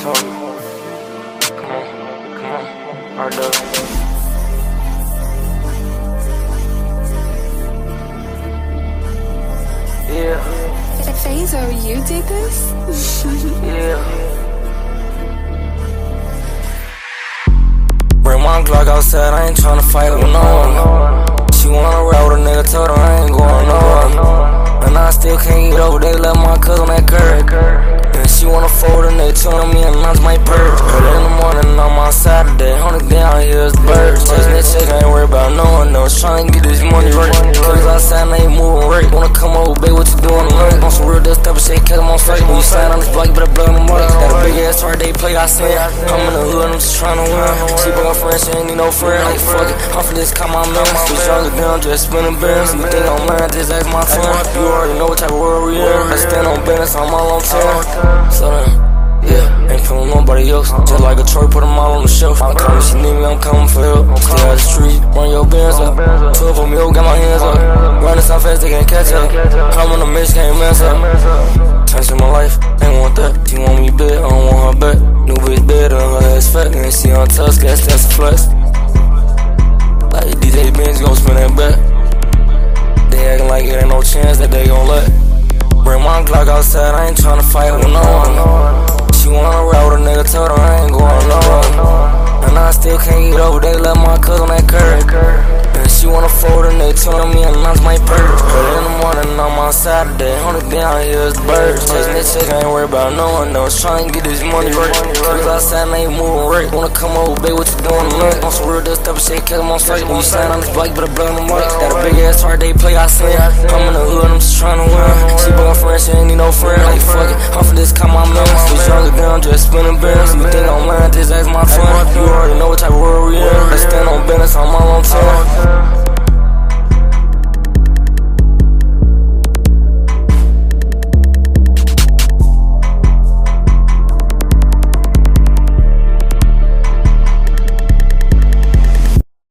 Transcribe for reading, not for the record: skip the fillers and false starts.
Talk. Come on, hard up. Yeah. Fazo, you did this? Yeah. Bring my Glock outside, I ain't tryna fight with no one. She wanna ride with a nigga, told her I ain't going nowhere. And I still can't get over, they left my cousin that curve. And she wanna fold a nigga, telling me and launch my purse. Early in the morning on my Saturday, only down here is birds. Chasing that chick, I ain't worried about no one else. Tryna get this money right. Cause outside, I ain't moving right. Wanna come over, babe, what you doing tonight? On some real deal type of shit, catch them on strike. When you sign on this block, you better blow them right. Got a big ass hard day play, I said. I'm in the hood, I'm just tryna win. She bring her friend, she ain't need no friend. Like, fuck it, I'm for this, call my man. Switch younger down, just spinning bands. You think I'm lying, just ask my friend. You already know what type of world we in. I stand on business, I'm all on 10. So then, yeah, ain't feeling nobody else. Just like a Troy, put them all on the shelf. I'm coming, she need me, I'm coming for help. Stay out the street, run your bands up. 12 for me, got my hands up. Running so fast, they can't catch up. I'm on the mix, can't mess up. Changing my life, ain't want that. She want me bad, I don't want her back. New bitch better, her ass fat. And she on touch, that's a flex. Like DJ Benz gon' spin that back. They acting like it ain't no chance that they gon' let. Bring my Glock outside, I ain't tryna fight with no one. She wanna ride with a nigga, told her I ain't going nowhere. And I still can't get over, they left my cousin that curve. And she wanna fold a nigga, telling me and launch my purse. Early in the morning on my Saturday, only down here is birds. Chasing that chick, I ain't worried about no one else. Tryna get this money right. Cause outside, I ain't moving right. Wanna come over, babe, what you doing tonight? On some real deal type of shit, catch them on strike. When you sign on this block, you better blow them right. Got a big ass hard day play, I said. I'm in the hood, I'm just tryna win. She bring her friend, she ain't need no friend. Like, fuck it, I'm for this, call my man. Switch younger down, just spinning bands. You think I'm lying, just ask my friend. You already know what type of world we in. I stand on business, I'm all on 10.